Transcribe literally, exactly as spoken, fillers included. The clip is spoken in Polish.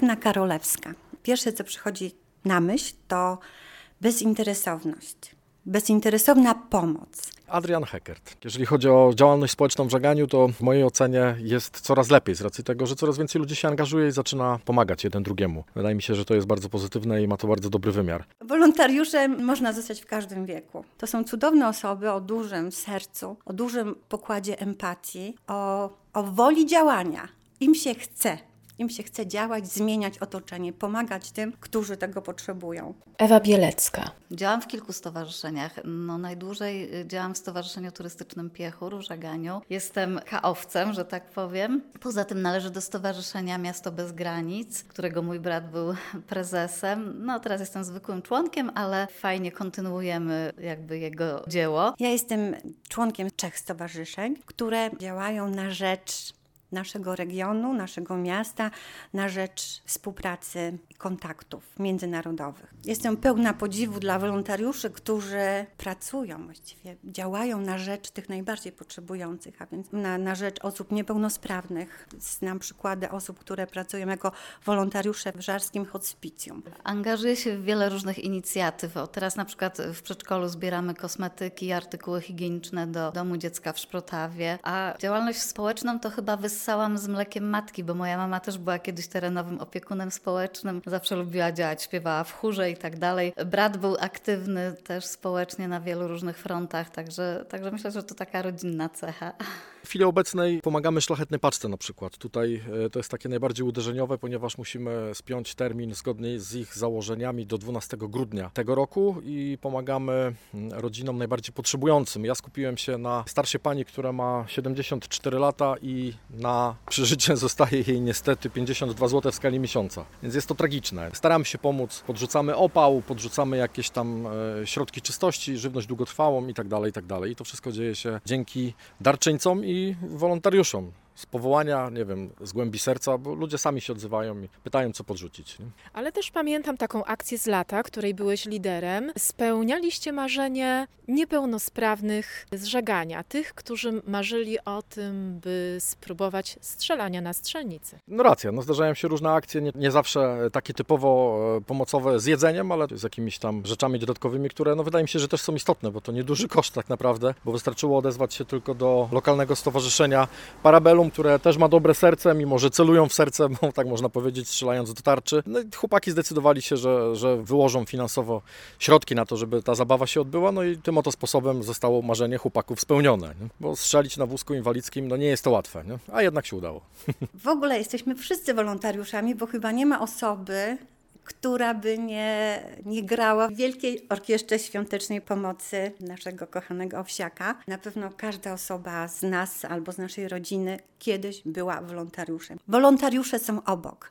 Katarzyna Karolewska. Pierwsze, co przychodzi na myśl, to bezinteresowność, bezinteresowna pomoc. Adrian Heckert. Jeżeli chodzi o działalność społeczną w żeganiu, to w mojej ocenie jest coraz lepiej z racji tego, że coraz więcej ludzi się angażuje i zaczyna pomagać jeden drugiemu. Wydaje mi się, że to jest bardzo pozytywne i ma to bardzo dobry wymiar. Wolontariuszem można zostać w każdym wieku. To są cudowne osoby o dużym sercu, o dużym pokładzie empatii, o, o woli działania. Im się chce. Im się chce działać, zmieniać otoczenie, pomagać tym, którzy tego potrzebują. Ewa Bielecka. Działam w kilku stowarzyszeniach. No, najdłużej działam w Stowarzyszeniu Turystycznym Piechur w Żaganiu. Jestem kaowcem, że tak powiem. Poza tym należę do Stowarzyszenia Miasto Bez Granic, którego mój brat był prezesem. No teraz jestem zwykłym członkiem, ale fajnie kontynuujemy jakby jego dzieło. Ja jestem członkiem trzech stowarzyszeń, które działają na rzecz naszego regionu, naszego miasta, na rzecz współpracy i kontaktów międzynarodowych. Jestem pełna podziwu dla wolontariuszy, którzy pracują właściwie, działają na rzecz tych najbardziej potrzebujących, a więc na, na rzecz osób niepełnosprawnych. Znam przykłady osób, które pracują jako wolontariusze w żarskim hospicjum. Angażuję się w wiele różnych inicjatyw. O, teraz na przykład w przedszkolu zbieramy kosmetyki i artykuły higieniczne do Domu Dziecka w Szprotawie, a działalność społeczną to chyba wyssałam z mlekiem matki, bo moja mama też była kiedyś terenowym opiekunem społecznym, zawsze lubiła działać, śpiewała w chórze i tak dalej. Brat był aktywny też społecznie na wielu różnych frontach, także, także myślę, że to taka rodzinna cecha. W chwili obecnej pomagamy Szlachetnej Paczce na przykład. Tutaj to jest takie najbardziej uderzeniowe, ponieważ musimy spiąć termin zgodnie z ich założeniami do dwunastego grudnia tego roku i pomagamy rodzinom najbardziej potrzebującym. Ja skupiłem się na starszej pani, która ma siedemdziesiąt cztery lata i na przeżycie zostaje jej niestety pięćdziesiąt dwa złote w skali miesiąca. Więc jest to tragiczne. Staramy się pomóc, podrzucamy opał, podrzucamy jakieś tam środki czystości, żywność długotrwałą i tak dalej, i tak dalej. I to wszystko dzieje się dzięki darczyńcom i i wolontariuszom z powołania, nie wiem, z głębi serca, bo ludzie sami się odzywają i pytają, co podrzucić. Nie? Ale też pamiętam taką akcję z lata, której byłeś liderem. Spełnialiście marzenie niepełnosprawnych z Żagania, tych, którzy marzyli o tym, by spróbować strzelania na strzelnicy. No racja, no zdarzają się różne akcje, nie, nie zawsze takie typowo pomocowe z jedzeniem, ale z jakimiś tam rzeczami dodatkowymi, które no wydaje mi się, że też są istotne, bo to nieduży koszt tak naprawdę, bo wystarczyło odezwać się tylko do lokalnego stowarzyszenia Parabellum, które też ma dobre serce, mimo że celują w serce, bo tak można powiedzieć, strzelając do tarczy. No i chłopaki zdecydowali się, że, że wyłożą finansowo środki na to, żeby ta zabawa się odbyła, no i tym oto sposobem zostało marzenie chłopaków spełnione, nie? Bo strzelić na wózku inwalidzkim, no nie jest to łatwe, nie? A jednak się udało. W ogóle jesteśmy wszyscy wolontariuszami, bo chyba nie ma osoby, która by nie, nie grała w Wielkiej Orkiestrze Świątecznej Pomocy naszego kochanego Owsiaka. Na pewno każda osoba z nas albo z naszej rodziny kiedyś była wolontariuszem. Wolontariusze są obok.